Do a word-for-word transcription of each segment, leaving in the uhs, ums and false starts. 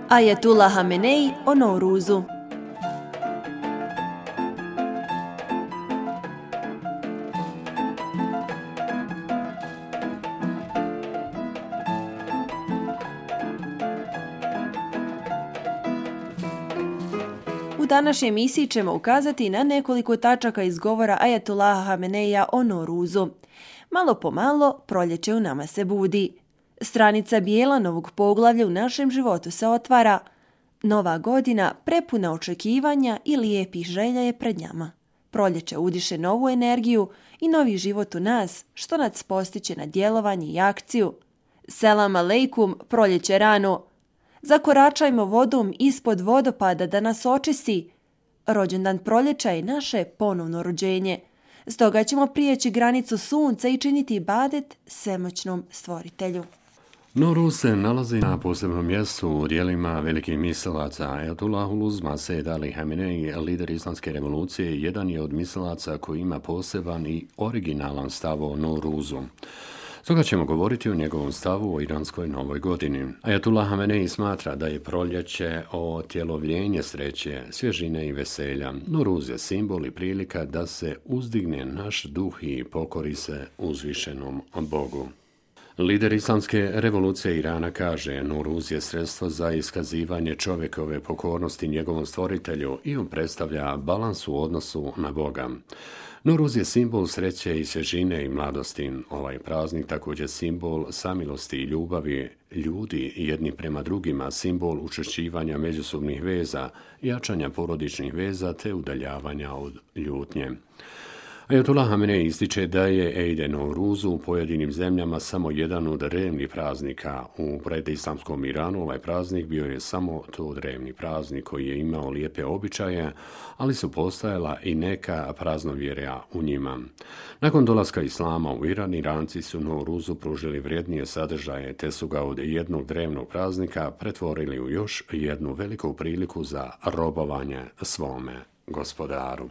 Ajatullah Hamenei o Nouruzu. U današnjoj emisiji ćemo ukazati na nekoliko tačaka iz govora Ajatullaha Hameneija o Nouruzu. Malo po malo proljeće u nama se budi. Stranica bijela novog poglavlja u našem životu se otvara. Nova godina, prepuna očekivanja i lijepih želja je pred njama. Proljeće udiše novu energiju i novi život u nas, što nas postiče na djelovanje i akciju. Selam aleikum, proljeće rano. Zakoračajmo vodom ispod vodopada da nas očisti. Rođendan proljeća je naše ponovno rođenje. Stoga ćemo prijeći granicu sunca i činiti ibadet svemoćnom stvoritelju. Nouruz se nalazi na posebnom mjestu u dijelima velikih mislilaca. Ajatullahul Uzma Sejed Ali Hamenei, lider islamske revolucije, jedan je od mislilaca koji ima poseban i originalan stav o Nouruzu. Stoga ćemo govoriti o njegovom stavu o iranskoj novoj godini. Ajatullah Hamenei smatra da je proljeće otjelovljenje sreće, svježine i veselja. Nouruz je simbol i prilika da se uzdigne naš duh i pokori se uzvišenom Bogu. Lider islamske revolucije Irana kaže: Nouruz je sredstvo za iskazivanje čovjekove pokornosti njegovom stvoritelju i on predstavlja balans u odnosu na Boga. Nouruz je simbol sreće i svježine i mladosti. Ovaj praznik također simbol samilosti i ljubavi ljudi jedni prema drugima, simbol učvršćivanja međusobnih veza, jačanja porodičnih veza te udaljavanja od ljutnje. Ajatullah Hamenei ističe da je Eid Nouruzu u pojedinim zemljama samo jedan od drevnih praznika. U predislamskom Iranu ovaj praznik bio je samo to drevni praznik koji je imao lijepe običaje, ali su postojala i neka praznovjerja u njima. Nakon dolaska islama u Iran, Iranci su Nouruzu pružili vrijednije sadržaje, te su ga od jednog drevnog praznika pretvorili u još jednu veliku priliku za robovanje svome gospodaru.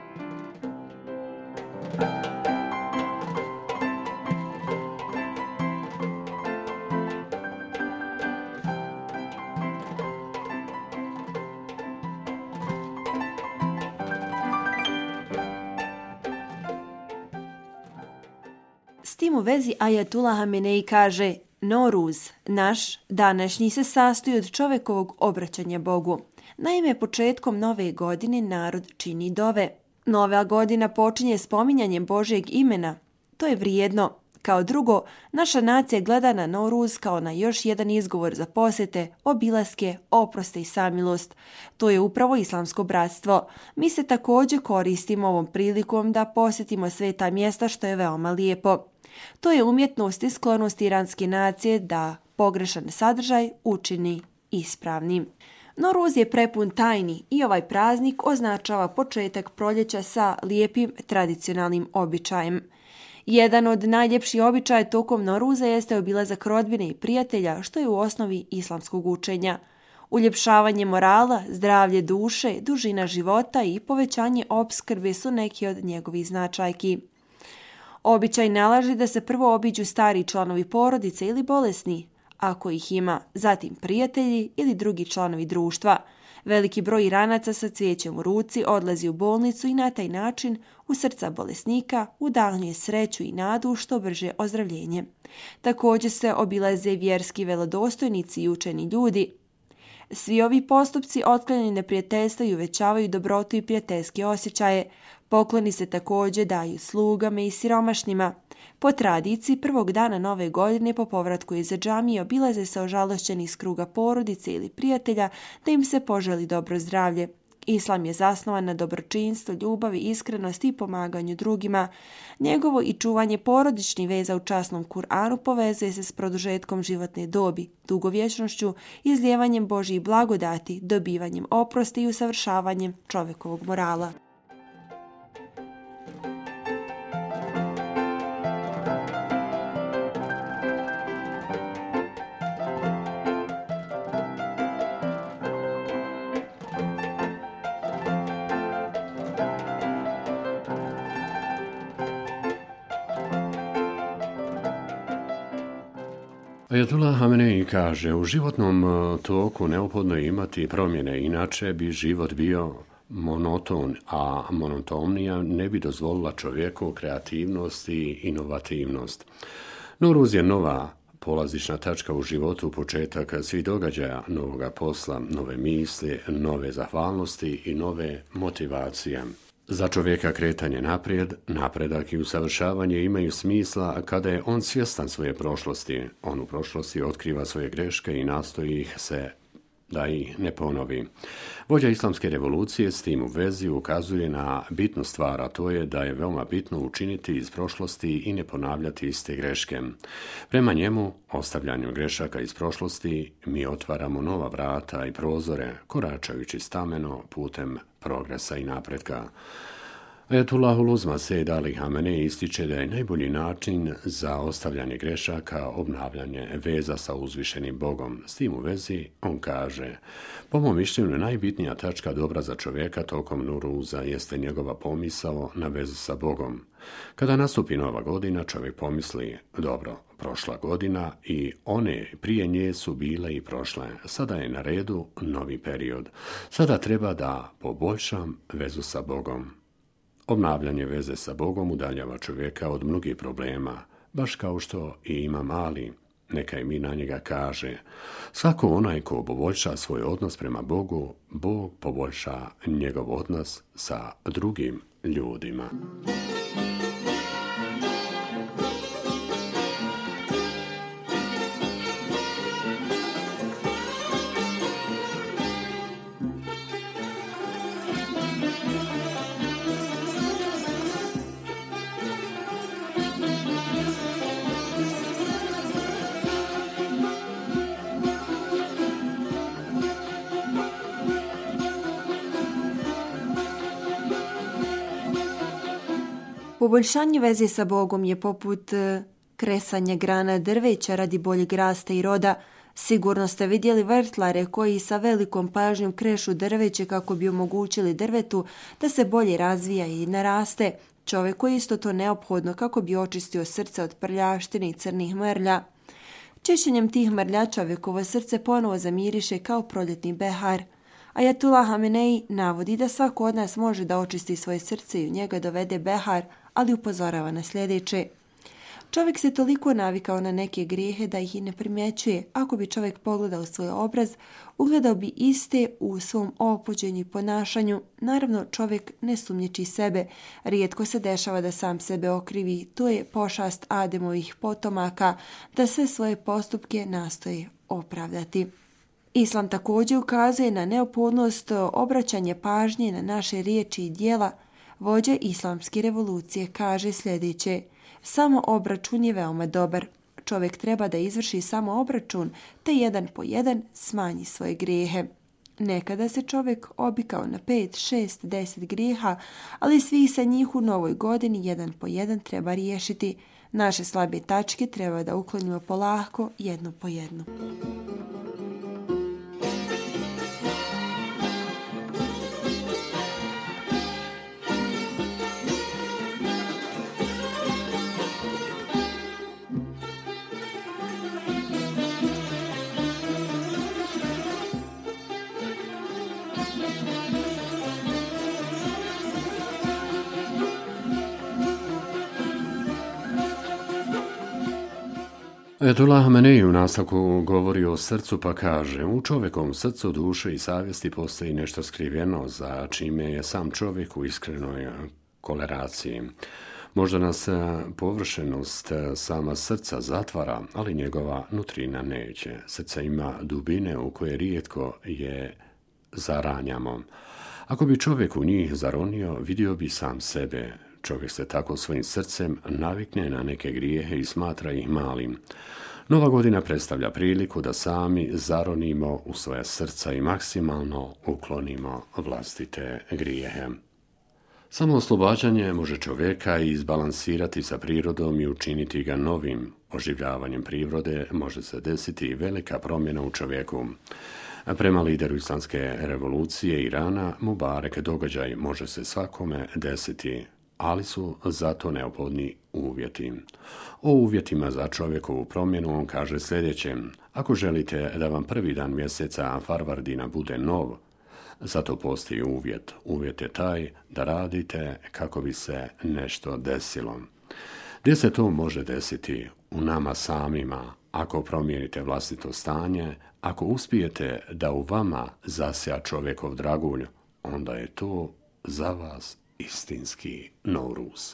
S tim u vezi Ajatullah Hamenei kaže: Nouruz, naš današnji, se sastoji od čovjekovog obraćanja Bogu. Naime, početkom nove godine narod čini dove. Nova godina počinje spominjanjem Božjeg imena. To je vrijedno. Kao drugo, naša nacija gleda na Nouruz kao na još jedan izgovor za posjete, obilaske, oproste i samilost. To je upravo islamsko bratstvo. Mi se također koristimo ovom prilikom da posjetimo sveta mjesta, što je veoma lijepo. To je umjetnost i sklonost iranske nacije da pogrešan sadržaj učini ispravnim. Nouruz je prepun tajni i ovaj praznik označava početak proljeća sa lijepim tradicionalnim običajem. Jedan od najljepših običaja tokom Nouruza jeste obilazak rodbine i prijatelja, što je u osnovi islamskog učenja. Uljepšavanje morala, zdravlje duše, dužina života i povećanje opskrbe su neki od njegovih značajki. Običaj nalaže da se prvo obiđu stari članovi porodice ili bolesni, ako ih ima, zatim prijatelji ili drugi članovi društva. Veliki broj Iranaca sa cvijećem u ruci odlazi u bolnicu i na taj način u srca bolesnika udahnjuje sreću i nadu što brže ozdravljenje. Također se obilaze vjerski velodostojnici i učeni ljudi. Svi ovi postupci otklanjaju neprijateljstva i uvećavaju dobrotu i prijateljske osjećaje. Pokloni se također daju slugama i siromašnima. Po tradiciji, prvog dana nove godine po povratku iz džamije obilaze se ožalošćeni iz kruga porodice ili prijatelja da im se poželi dobro zdravlje. Islam je zasnovan na dobročinstvu, ljubavi, iskrenosti i pomaganju drugima. Njegovo i čuvanje porodičnih veza u časnom Kur'anu povezuje se s produžetkom životne dobi, dugovječnošću, izlijevanjem Božjih blagodati, dobivanjem oprosti i usavršavanjem čovjekovog morala. Ajatullah Hamenei kaže, u životnom toku neophodno je imati promjene, inače bi život bio monoton, a monotonija ne bi dozvolila čovjeku kreativnost i inovativnost. Noruz je nova polazišna tačka u životu, početak svih događaja, novoga posla, nove misli, nove zahvalnosti i nove motivacije. Za čovjeka kretanje naprijed, napredak i usavršavanje imaju smisla kada je on svjestan svoje prošlosti. On u prošlosti otkriva svoje greške i nastoji ih se da ih ne ponovi. Vođa islamske revolucije s tim u vezi ukazuje na bitnu stvar, a to je da je veoma bitno učiniti iz prošlosti i ne ponavljati iste greške. Prema njemu, ostavljanju grešaka iz prošlosti, mi otvaramo nova vrata i prozore, koračajući stameno putem progresa i napretka. Ajatullah Uluzma Sejd Ali Hamenei ističe da je najbolji način za ostavljanje grešaka obnavljanje veza sa uzvišenim Bogom. S tim u vezi on kaže, po mom mišljenju najbitnija tačka dobra za čovjeka tokom Nuruza jeste njegova pomisao na vezu sa Bogom. Kada nastupi nova godina, čovjek pomisli, dobro, prošla godina i one prije nje su bile i prošle. Sada je na redu novi period. Sada treba da poboljšam vezu sa Bogom. Obnavljanje veze sa Bogom udaljava čovjeka od mnogih problema, baš kao što i Imam Ali, neka i mi na njega kaže, svako onaj ko poboljša svoj odnos prema Bogu, Bog poboljša njegov odnos sa drugim ljudima. Poboljšanje veze sa Bogom je poput kresanja grana drveća radi boljeg rasta i roda. Sigurno ste vidjeli vrtlare koji sa velikom pažnjom krešu drveće kako bi omogućili drvetu da se bolje razvija i naraste. Čovjeku je isto to neophodno kako bi očistio srce od prljavštine i crnih mrlja. Čišćenjem tih mrlja čovjekovo srce ponovo zamiriše kao proljetni behar. Ajatullah Hamenei navodi da svako od nas može da očisti svoje srce i u njega dovede behar, ali upozorava na sljedeće. Čovjek se toliko navikao na neke grijehe da ih i ne primjećuje. Ako bi čovjek pogledao svoj obraz, ugledao bi iste u svom opođenju i ponašanju. Naravno, čovjek ne sumnjiči sebe. Rijetko se dešava da sam sebe okrivi. To je pošast Ademovih potomaka, da sve svoje postupke nastoje opravdati. Islam također ukazuje na neophodnost obraćanja pažnje na naše riječi i djela. Vođa islamske revolucije kaže sljedeće: samo obračun je veoma dobar. Čovjek treba da izvrši samo obračun, te jedan po jedan smanji svoje grijehe. Nekada se čovjek obikao na pet, šest, deset grijeha, ali svi se njih u novoj godini jedan po jedan treba riješiti. Naše slabe tačke treba da uklonimo polako, jednu po jednu. Ajatullah Hamenei u nastavku govori o srcu pa kaže: u čovjekovom srcu, duše i savjesti postoji nešto skriveno za čime je sam čovjek u iskrenoj koleraciji. Možda nas površenost sama srca zatvara, ali njegova nutrina neće. Srce ima dubine u koje rijetko je zaranjamo. Ako bi čovjek u njih zaronio, vidio bi sam sebe. Čovjek se tako svojim srcem navikne na neke grijehe i smatra ih malim. Nova godina predstavlja priliku da sami zaronimo u svoja srca i maksimalno uklonimo vlastite grijehe. Samo oslobađanje može čovjeka izbalansirati sa prirodom i učiniti ga novim. Oživljavanjem prirode može se desiti velika promjena u čovjeku. Prema lideru islamske revolucije Irana, Mubarek događaj može se svakome desiti. ali su zato neophodni uvjeti. O uvjetima za čovjekovu promjenu on kaže sljedeće: ako želite da vam prvi dan mjeseca Farvardina bude nov, zato postoji uvjet. Uvjet je taj da radite kako bi se nešto desilo. Gdje se to može desiti? U nama samima. Ako promijenite vlastito stanje, ako uspijete da u vama zasja čovjekov dragulj, onda je to za vas istinski Novruz.